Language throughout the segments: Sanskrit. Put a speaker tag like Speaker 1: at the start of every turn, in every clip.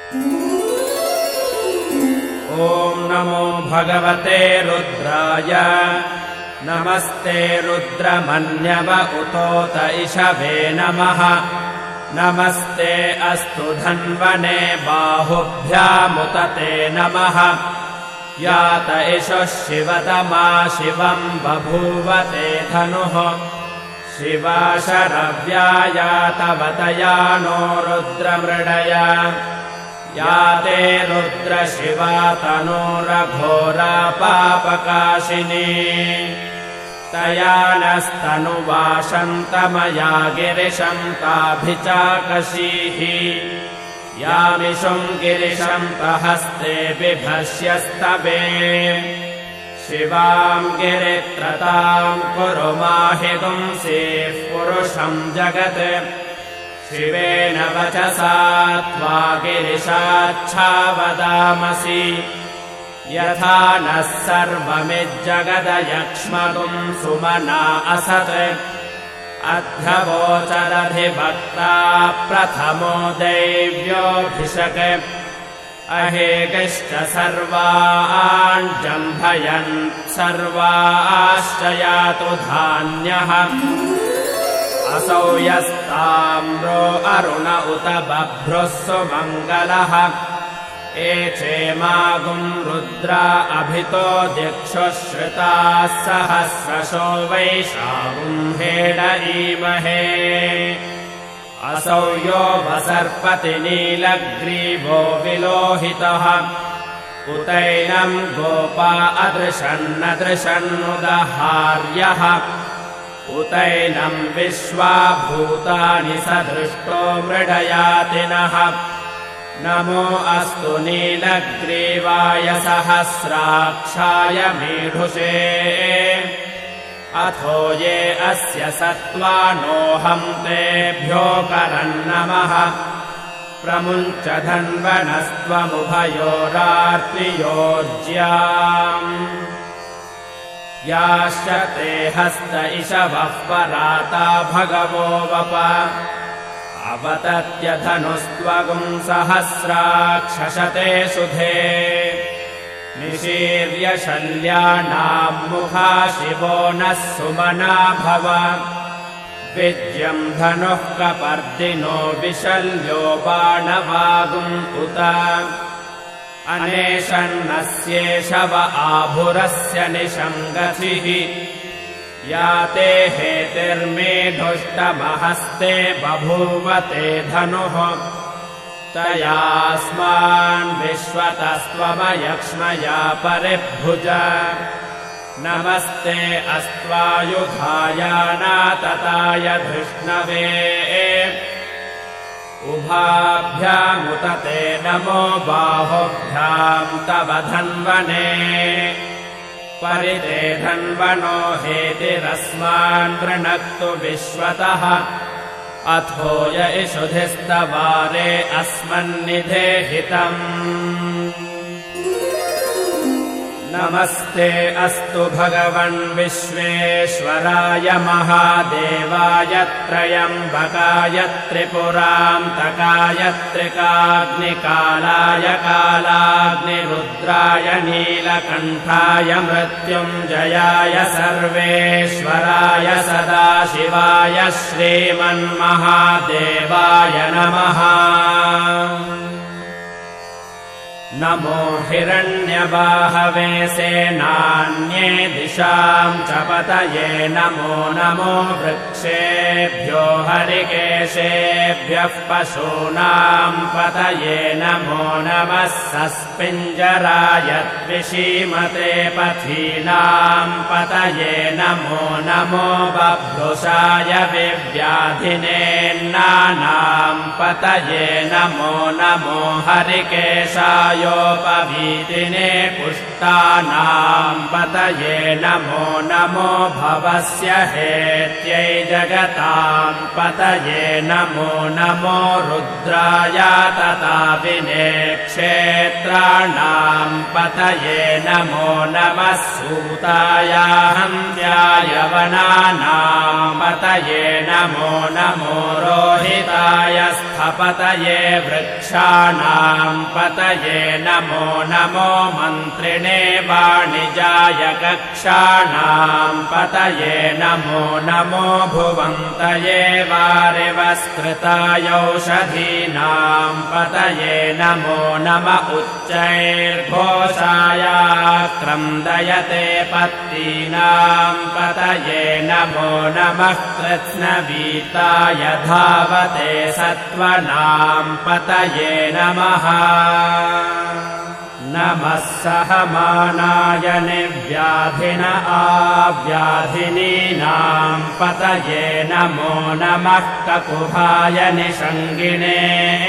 Speaker 1: ॐ नमो भगवते रुद्राय नमस्ते रुद्रमन्यव उतोत इषवे नमः नमस्ते अस्तु धन्वने बाहुभ्यामुत ते नमः यात इषः शिवतमा शिवम् बभूवते धनुः शिवा शरव्यायातवतया नो रुद्रमृडया याते रुद्रशिवा तनूरघोरा पापकाशिनी तया नस्तनुवाशन्तमया गिरिशं ताभिचाकशीः यामिषुं गिरिशं तहस्ते बिभस्यस्तवे शिवां गिरित्रतां कुरु माहिगुंसीः पुरुषं जगत् शिवेन वचसा त्वा गिरिशाच्छावदामसि यथा नः सर्वमिज्जगदयक्ष्मगुं सुमना असत् अध्यवोचदधिभक्ता प्रथमो दैव्योऽभिषक् अहेगिश्च सर्वान् जम्भयन् सर्वाश्च यातु धान्यः असौ यस्ताम्रो अरुण उत बभ्रुः सुमङ्गलः एचेमागुं रुद्रा अभितो दिक्षुः श्रुताः सहस्रशो वैशागुं हेडईमहे असौ यो वसर्पति नीलग्रीवो विलोहितः उतैनं गोपा अदृशन्नदृशन्नुदहार्यः उतैनं विश्वा भूतानि सदृष्टो मृडयातिनः नमो अस्तु नीलग्रीवाय सहस्राक्षाय मीढुषे अथो ये अस्य सत्त्वानोऽहं तेभ्यो करन्नमः प्रमुञ्च धन्वनस्त्वमुभयोरार्तियोज्याम् याश्च ते हस्त इषवः पराता भगवो वप अवतत्यधनुस्त्वगुं सहस्राक्षशते सुधे निशीर्य शल्यानां मुखा शिवो नः सुमना भव विद्यं धनुः कपर्दिनो विशल्यो बाणवागुं उत अनेशन्नस्येषव आभुरस्य निशङ्गतिः याते हेतिर्मेढुष्टमहस्ते बभूवते धनुः तयास्मान् विश्वतस्त्वमयक्ष्मया परिभुज नमस्ते अस्त्वायुधायानातताय धृष्णवे उभाभ्यामुत ते नमो बाहुभ्यां तव धन्वने परिते धन्वनो हेतिरस्मान् वृणक्तु विश्वतः अथो य इषुधिस्तवारे अस्मन्निधेहितम् नमस्ते अस्तु भगवन् विश्वेश्वराय महादेवाय त्रयम्बकाय त्रिपुरान्तकाय त्रिकाग्निकालाय कालाग्निरुद्राय नीलकण्ठाय मृत्युञ्जयाय सर्वेश्वराय सदाशिवाय श्रीमन्महादेवाय नमः नमो हिरण्यबाहवे सेनान्ये दिशां च पतये नमो नमो वृक्षेभ्यो हरिकेशेभ्यः पशूनां पतये नमो नमः सस्पिञ्जराय द्विषीमते पथीनां पतये नमो नमो बभ्रुषाय विव्याधिनेन्नानां पतये नमो नमो हरिकेशायोपवीतिने पुष्टानां पतये नमो नमो भवस्य हेत्यै जगतां पतये नमो नमो रुद्राय तताविने क्षेत्राणां पतये नमो नमः सूताय हन्त्याय वनानां पतये नमो नमो रोहिताय स्था पतये वृक्षाणाम् पतये नमो नमो मन्त्रिणे वाणिजाय कक्षाणाम् पतये नमो नमो भुवन्तये वारिवस्कृतायौषधीनाम् पतये नमो नम उच्चैर्घोषाय क्रन्दयते पत्तीनाम् पतये नमो नमः कृत्स्नवीताय धावते सत्त्वनाम् पतये नमः नमः सहमानाय निर्व्याधिन आव्याधिनीनाम् पतये नमो नमः ककुभाय निषङ्गिने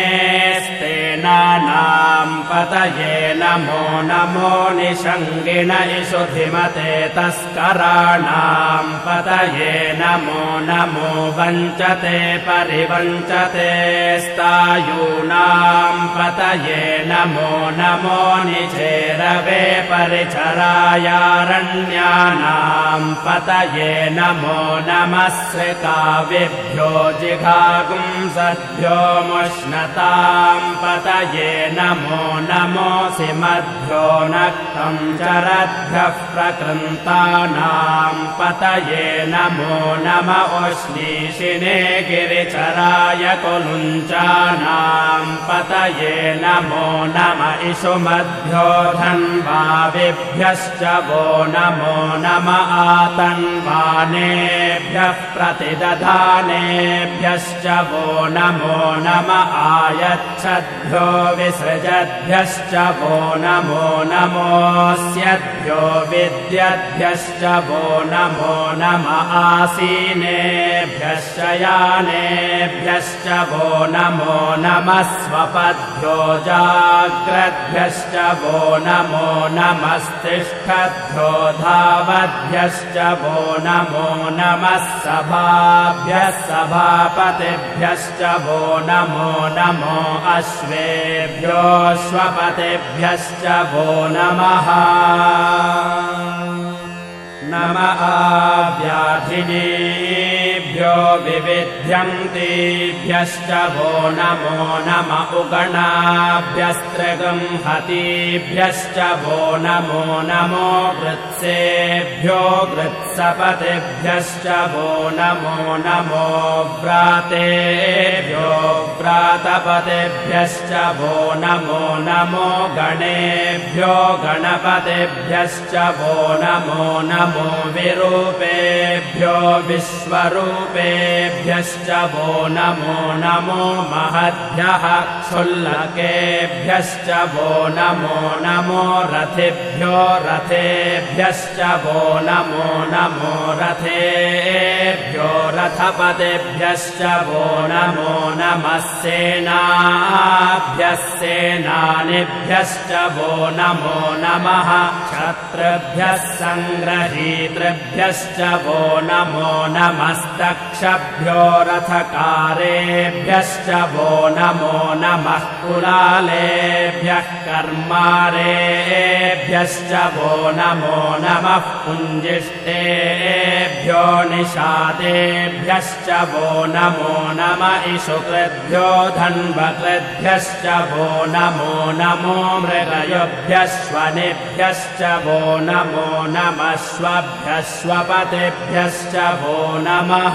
Speaker 1: स्तेनानाम् पतये नमो नमो निषङ्गिन इषुधिमते तस्कराणाम् पतये नमो नमो वञ्चते परिवञ्चते स्तायूनाम् पतये नमो नमो निचेरवे परिचरायारण्यानाम् पतये नमो नमः श्रिताविभ्यो जिघागुंसद्भ्यो मुष्णताम् पतये नमो नमोऽसि मद्भ्यो नक्तम् चरद्भ्यः प्रकृन्तानाम् पतये नमो नम उष्णीषिणे गिरिचराय कुलुञ्चानाम् पतये नमो नम इषुमद्भ्यो धन्वाविभ्यश्च वो नमो नम आतन्वानेभ्यः प्रतिदधानेभ्यश्च वो नमो नम आयच्छद्भ्यो विसृजद्भ्यश्च वो नमो नमोऽस्यद्भ्यो विद्यद्भ्यश्च वो नमो नम आसीनेभ्यश्च यानेभ्यश्च वो नमो नमः स्वपद्भ्यो जाग्रद्भ्यश्च वो नमो नमस्तिष्ठद्भ्यो धावद्भ्यश्च वो नमो नमः सभाभ्यः सभापतिभ्यश्च वो नमो नमो अश्वेभ्योऽश्वपतिभ्यश्च वो नमः नम आव्याधिनेभ्यो विविध्यन्तेभ्यश्च वो नमो नम उगणाभ्यस्त्रिगंहतीभ्यश्च वो नमो नमो वृत्सेभ्यो वृत्सपतिभ्यश्च वो नमो नमो व्रातेभ्यो व्रातपतिभ्यश्च वो नमो नमो गणेभ्यो गणपतिभ्यश्च वो नमो नमो विरूपेभ्यो विश्वरूपेभ्यश्च वो नमो नमो महद्भ्यः क्षुल्लकेभ्यश्च वो नमो नमो रथेभ्यो रथेभ्यश्च वो नमो नमो रथेभ्यो रथपतिभ्यश्च वो नमो नमः सेनाभ्यः सेनानिभ्यश्च वो नमो नमः क्षत्रिभ्यः संग्रहीतृभ्यश्च वो नमो नमस्तक्षभ्यो रथकारेभ्यश्च वो नमो नमः कुलालेभ्यः कर्मारेभ्यश्च वो नमो नमः पुञ्जिष्टेभ्यो निषादेभ्यश्च वो नमो नम इषुकृद्भ्यो धन्वकृद्भ्यश्च वो नमो नमो मृगयुभ्यश्वनिभ्यश्च वो नमो नमश्वभ्यश्वपतिभ्यश्च वो नमः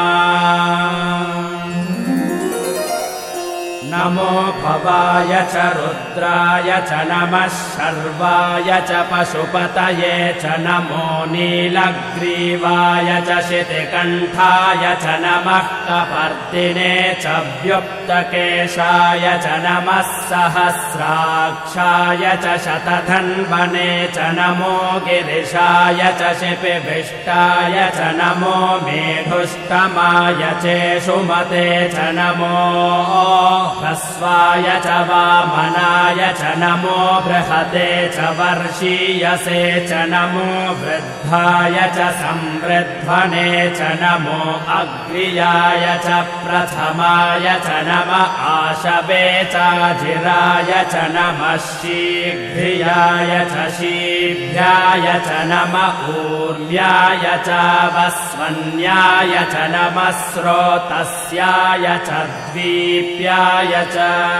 Speaker 1: नमो भवाय च रुद्राय च नमः शर्वाय च पशुपतये च नमो नीलग्रीवाय च शितिकण्ठाय च नमः कपर्दिने च व्युक्तकेशाय च नमः सहस्राक्षाय च शतधन्वने च नमो गिरिशाय च शिपिभिष्टाय च नमो मेढुष्टमाय चेषुमते च नमो ह्रस्वाय च वामनाय च नमो बृहते च वर्षीयसे च नमो वृद्धाय च संवृध्वने च नमो अग्र्याय च प्रथमाय च नम आशवे चाजिराय च नमः शीघ्रियाय च शीभ्याय च नम ऊर्व्याय च वस्वन्याय च नमः स्रोतस्याय च द्वीप्याय च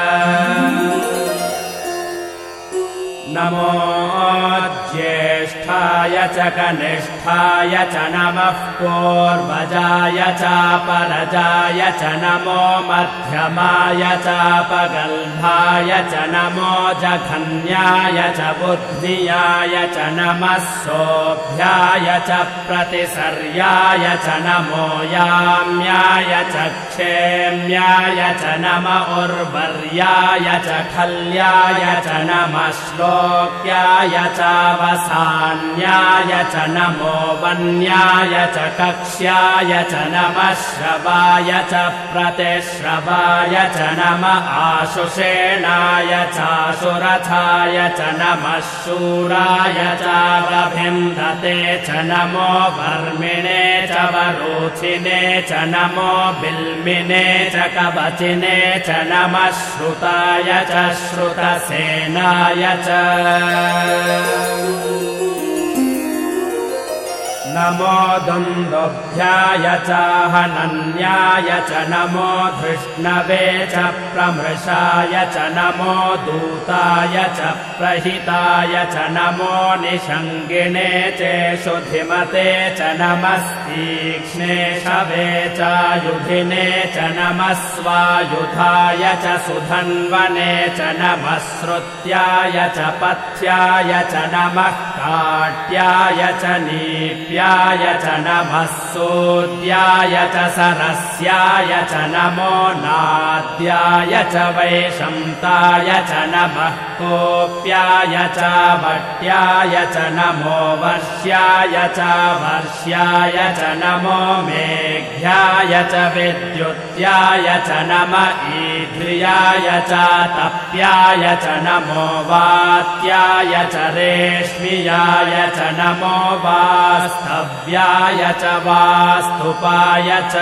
Speaker 1: नमो ज्येष्ठाय च कनिष्ठाय च नमः पूर्वजाय चापरजाय च नमो मध्यमाय चापगल्भाय च नमो जघन्याय च बुद्धियाय च नमः सोऽभ्याय च प्रतिसर्याय च नमो याम्याय च क्षेम्याय च नम उर्वर्याय च खल्याय च नमः श्लोक्याय चावसान्याय च नमो वन्याय च कक्ष्याय च नमः श्रवाय च प्रतिश्रवाय च नम आशुषेणाय चाशुरथाय च नमः शूराय चावभिन्दते च नमो वर्मिणे च वरोचिने च नमो बिल्मिने च कवचिने च नमः श्रुताय च श्रुतसेनाय च नमो दुन्दुभ्याय चाहनन्याय च नमो धृष्णवे च प्रमृषाय च नमो दूताय च प्रहिताय च नमो निषङ्गिणे चेषुधिमते च नमस्तीक्ष्णे शवे चायुधिने च नमः स्वायुधाय च सुधन्वने च नमः श्रुत्याय च पथ्याय च नमः काट्याय च नीप्याय च नमः सूर्याय च सरस्याय च नमो नाद्याय च वैशन्ताय च नमः कोप्याय च वट्याय च नमो वर्ष्याय च वर्ष्याय च नमो मेघ्याय च विद्युत्याय च नम ईध्र्याय च तप्याय च नमो वात्याय च रेश्मियाय च नमो वास्तव्याय च वास्तुपाय च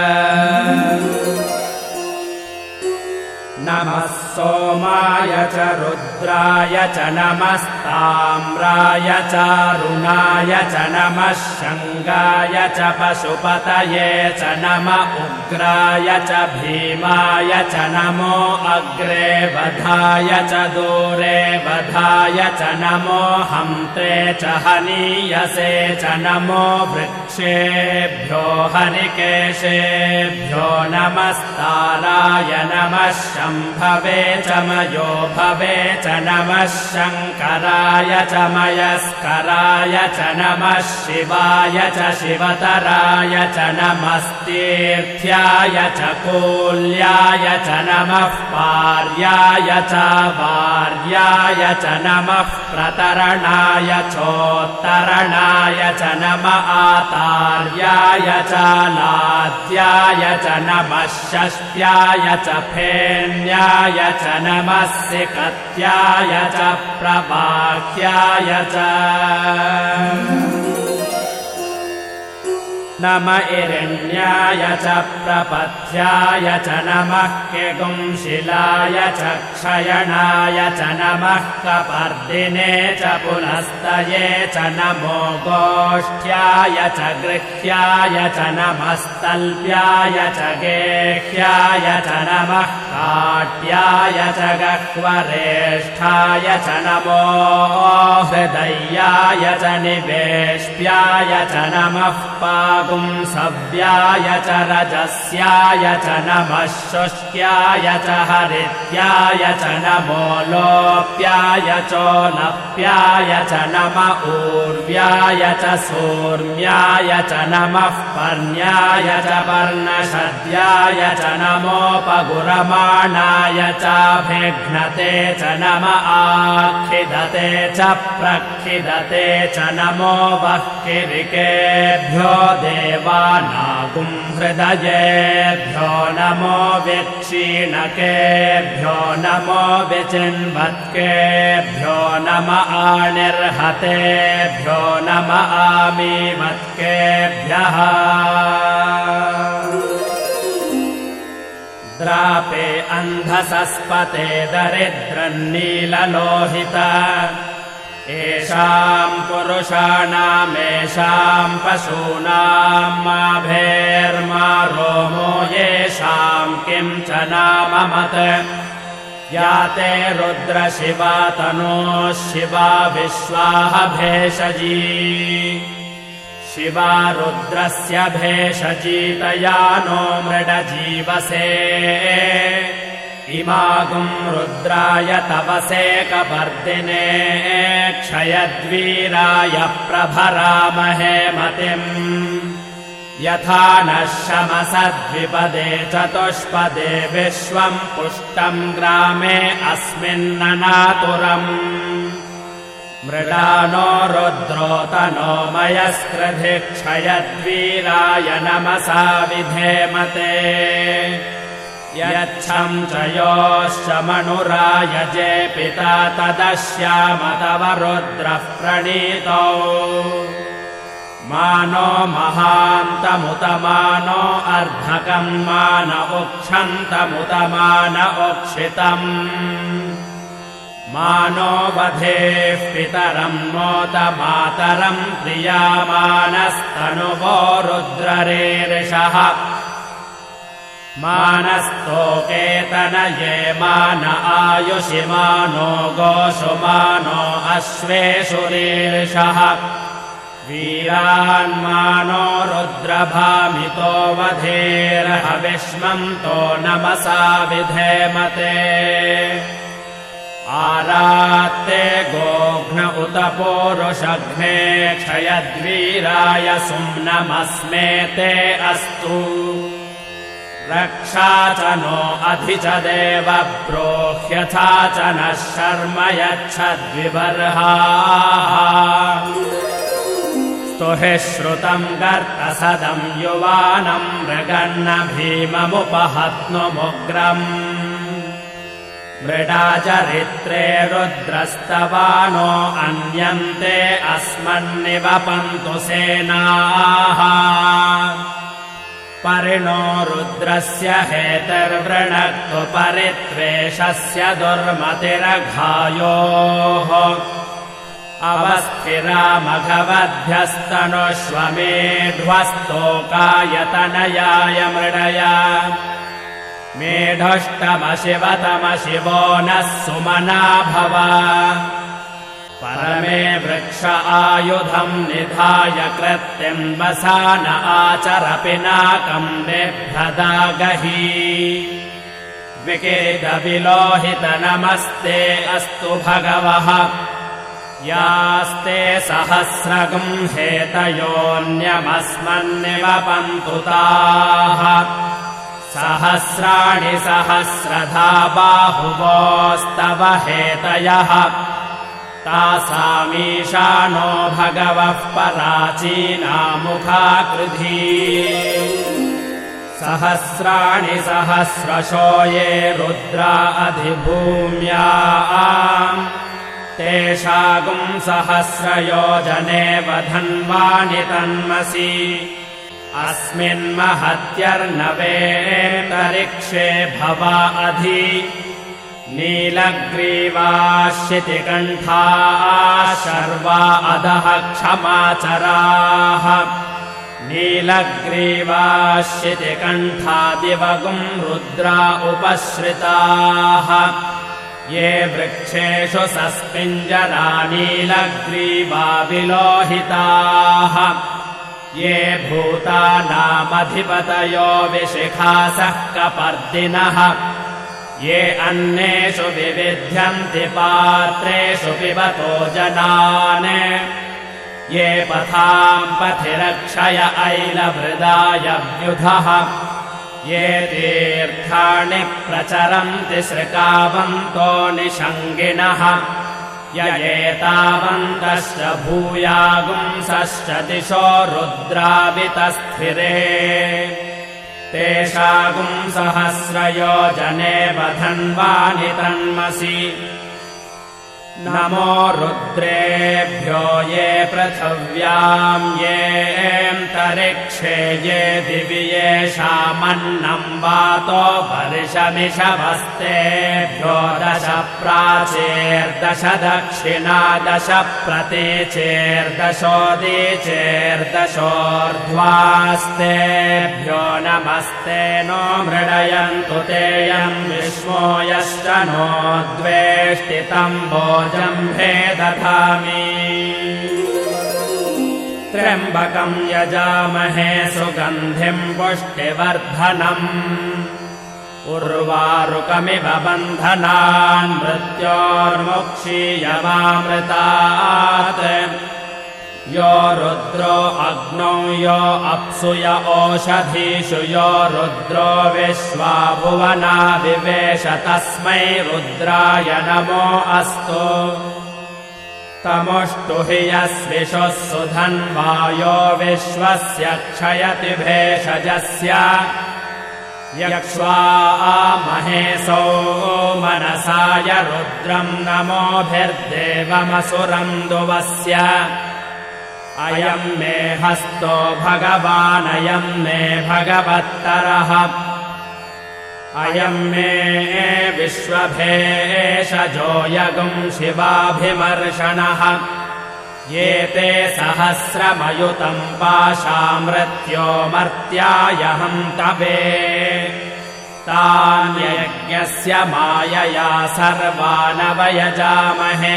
Speaker 1: नमः सोमाय च रुद्राय च नमस्ताम्राय च रुणाय च नमः शङ्गाय च पशुपतये च नम उग्राय च भीमाय च नमो अग्रे वधाय च दूरे वधाय च नमो हन्त्रे च हनीयसे च नमो वृक्षेभ्यो हरिकेशेभ्यो नमस्ताराय नमः शम्भवे च मयो भवे च नमः शङ्कराय च मयस्कराय च नमः शिवाय च शिवतराय च नमस्तीर्थ्याय च कूल्याय च नमः पार्याय च वार्याय च नमः प्रतरणाय चोत्तरणाय च नम आतार्याय च लाद्याय च नमः षष्ट्याय च फेन्याय च नमः सिकत्याय च प्रबाह्याय च नम इरण्याय च प्रपथ्याय च नमः किगुंशिलाय च क्षयणाय च नमः कपर्दिने च पुनस्तये च नमो गोष्ठ्याय च गृह्याय च नमस्तल्प्याय च गेह्याय च नमः काट्याय च गह्वरेष्ठाय च नमो हृदयाय च निवेश्याय च नमः पुंसव्याय च रजस्याय च नमः शुष्क्याय च हरित्याय च नमो लोप्याय चोलप्याय च नम ऊर्व्याय च सूर्म्याय च नमः पर्ण्याय च पर्णशद्याय च नमोपगुरमाणाय चाभिघ्नते च नम आखिदते च प्रखिदते च नमो वह्किरिकेभ्यो देवानागुम् हृदयेभ्यो नमो व्यक्षीणकेभ्यो नमो विचिन्वत्केभ्यो नम आनिर्हतेभ्यो नम आमीवत्केभ्यः द्रापे अन्धसस्पते दरिद्रन्नीललोहित येषाम् पुरुषाणामेषाम् पशूनाम् माभेर्मा रोमो येषाम् किम् च नाम मत् या ते रुद्रशिवा तनोः शिवा विश्वाः भेषजी शिवा रुद्रस्य भेषजीतया नो मृडजीवसे इमागुम् रुद्राय तपसे कपर्दिने क्षयद्वीराय प्रभरामहे मतिम् यथा नः शमसद्विपदे चतुष्पदे विश्वम् पुष्टम् ग्रामे अस्मिन्ननातुरम् मृडानो रुद्रोतनो मयस्कृधि क्षयद्वीराय नमसा विधेमते यच्छम् च योश्च मनुराय जे पिता तदश्याम तव रुद्रः प्रणीतौ मानो महान्तमुत मानो अर्धकम् मान उक्षन्तमुत मान उक्षितम् मानो वधेः पितरम् नोत मातरम् प्रियामानस्तनुवो रुद्ररीरिषः मानस्तोकेतनये मान आयुषि मानो गोषु मानो अश्वेषु रीरिषः वीरान्मानो रुद्रभामितो वधेर्हविष्मन्तो नमसा विधेमते आरात्ते गोघ्न उत पूरुषघ्ने क्षयद्वीराय सुम्नमस्मे ते अस्तु रक्षा च नो अधि च देव ब्रोह्यथा च नः शर्म यच्छद्विबर्हाः स्तुहि श्रुतम् गर्तसदम् युवानम् मृगन्न भीममुपहत्नुमुग्रम् मृडाचरित्रे रुद्रस्तवानो अन्यन्ते अस्मन्निवपन्तु सेनाः परिणो रुद्रस्य हेतर्वृणक्तु परित्वेषस्य दुर्मतिरघायोः अवस्थिरामघवद्भ्यस्तनुष्वमेध्वस्तोकायतनयाय मृडया मेढष्टमशिवतमशिवो नः सुमना भव परमे वृक्ष आयुधम् निधाय कृत्यम् वसान आचर पिनाकम् बिभ्रदागहि विकेदविलोहित नमस्ते अस्तु भगवः यास्ते सहस्रगुम् हेतयोऽन्यमस्मन्निवपन्तु ताः सहस्राणि सहस्रधा बाहुवोस्तव हेतयः तासामीशानो भगवः पराचीनामुखाकृधी सहस्राणि सहस्रशो ये रुद्रा अधिभूम्याम् तेषागुम् सहस्रयोजने वधन्वानि तन्मसि अस्मिन्महत्यर्नवेतरिक्षे भवा अधि नीलग्रीवाश्चितिकण्ठाः शर्वा अधः क्षमाचराः नीलग्रीवाश्चितिकण्ठादिवगुम् रुद्रा उपश्रिताः ये वृक्षेषु सस्मिञ्जरा नीलग्रीवा विलोहिताः ये भूतानामधिपतयो विशिखासः कपर्दिनः ये अन्नेषु विविध्यन्ति पात्रेषु पिबतो जनान् ये पथाम् पथि रक्षय ऐलभृदाय व्युधः ये तीर्थाणि प्रचरन्ति सृकावन्तो निषङ्गिणः य एतावन्तश्च भूयागुंसश्च दिशो रुद्रावितस्थिरे तेषागुंसहस्रयोजने वधन्वानि तन्मसि नमो रुद्रेभ्यो ये पृथिव्याम् येऽन्तरिक्षे ये दिवि येषामन्नम् वातो वर्षमिषवस्तेभ्यो 10 प्राचेर्दश दक्षिणा 10 प्रतीचेर्दशोदीचेर्दशोर्ध्वास्तेभ्यो नमस्ते नो मृडयन्तु तेऽयम् विश्वो यश्च नो द्वेष्टितम् भोजम्भे दधामि त्र्यम्बकम् यजामहे सुगन्धिम् पुष्टिवर्धनम् उर्वारुकमिव बन्धनान् मृत्योर्मुक्षीयमामृतात् यो रुद्रो अग्नौ यो अप्सु य ओषधीषु यो रुद्रो विश्वा भुवना विवेश तस्मै रुद्राय नमो अस्तु तमुष्टु हि यस्विषुः सुधन्वायो विश्वस्य क्षयति भेषजस्य यक्ष्वामहेसो मनसाय रुद्रम् नमोभिर्देवमसुरम् दुवस्य अयम् मे हस्तो भगवानयम् मे भगवत्तरः अयम् मे विश्वभेषजो यगुम् शिवाभिमर्षणः ये ते सहस्रमयुतम् पाशामृत्यो मर्त्यायहम् तवे तान्यज्ञस्य मायया सर्वानवयजामहे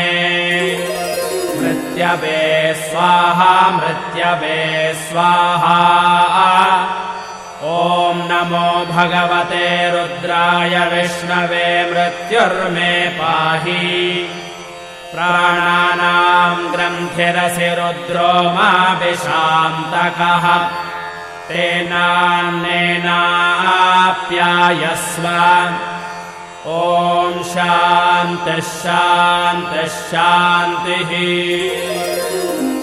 Speaker 1: मृत्यवे स्वाहा मृत्यवे स्वाहा ॐ नमो भगवते रुद्राय विष्णवे मृत्युर्मे पाहि प्राणानाम् ग्रन्थिरसि रुद्रो मा विशान्तकः तेनान्नेनाप्यायस्व ॐ शान्तिः शान्तिः शान्तिः।